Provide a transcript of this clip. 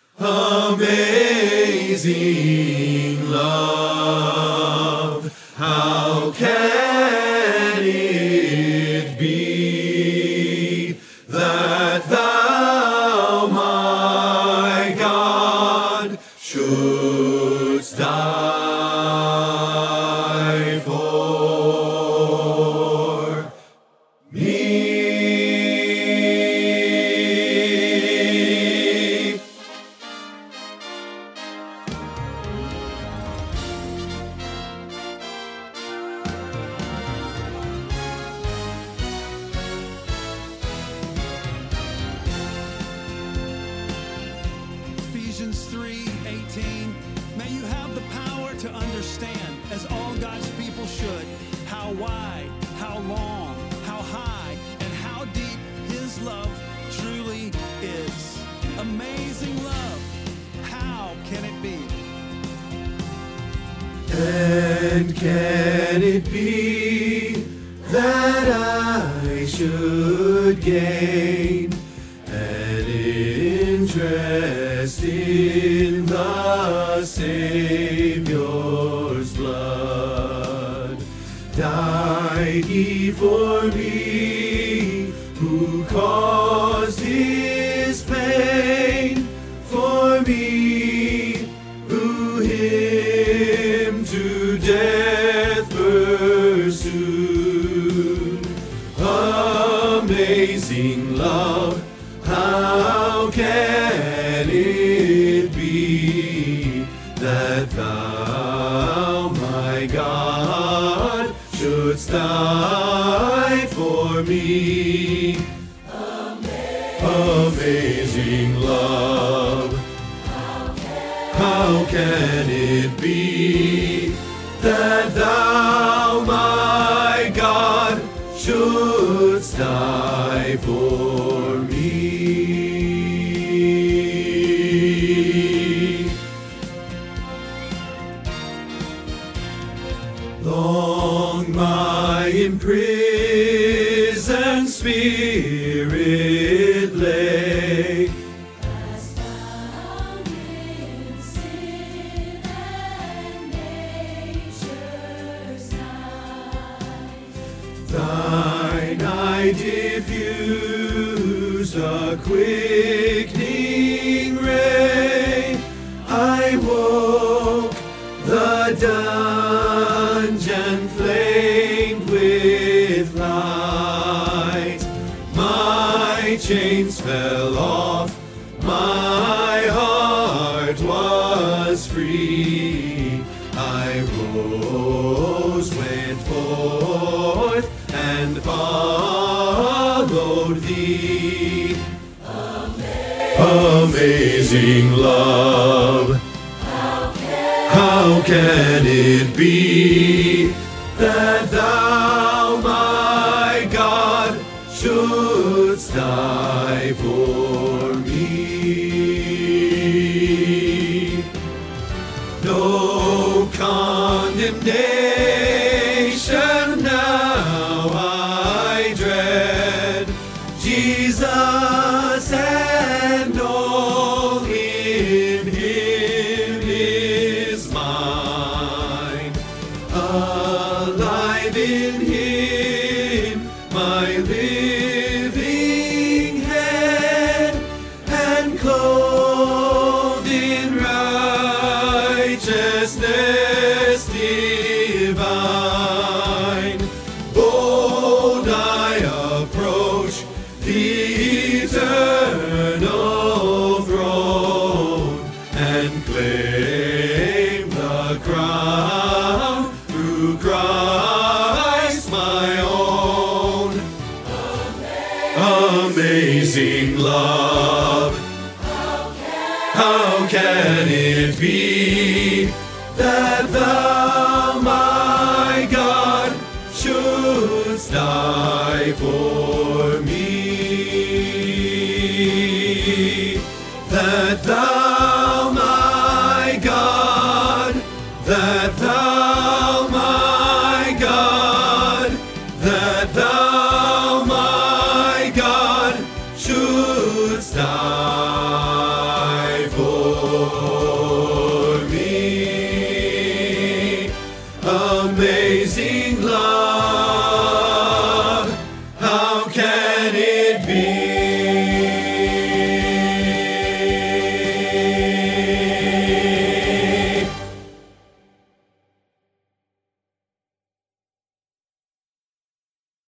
Amazing love, how can it be that thou, my God, shouldst die for me? Ephesians 3:18. May you have the power to understand, as all God's people should, how wide, how long, how high, and how deep His love truly is. Amazing love. How can it be? And can it be that I should gain an interest in the Savior's blood? Died He for me, who caused His pain, for me, who Him to death pursued. Amazing love, how can it be that thou, my God, shouldst die for me? Amazing love, how can it be that thou, my God, shouldst die for me? Long my imprisoned spirit lay, Cast down in sin and nature's night. thine eye diffuse a quickening ray. I woke, the dungeon flamed with light. My chains fell off, my heart was free. I rose, went forth, and followed thee. Amazing love, how can it be that thou, my God, shouldst die for me? No condemnation now I dread, Jesus and all in Him is mine. Alive in Him, my living head, and clothed in righteousness divine. Bold I approach the eternal throne, and claim the crown through Christ my own. Amazing love, how can it be that thou, my God, shouldst die for me? That thou, my God, that thou, my God, that thou, my God, shouldst die for Lord.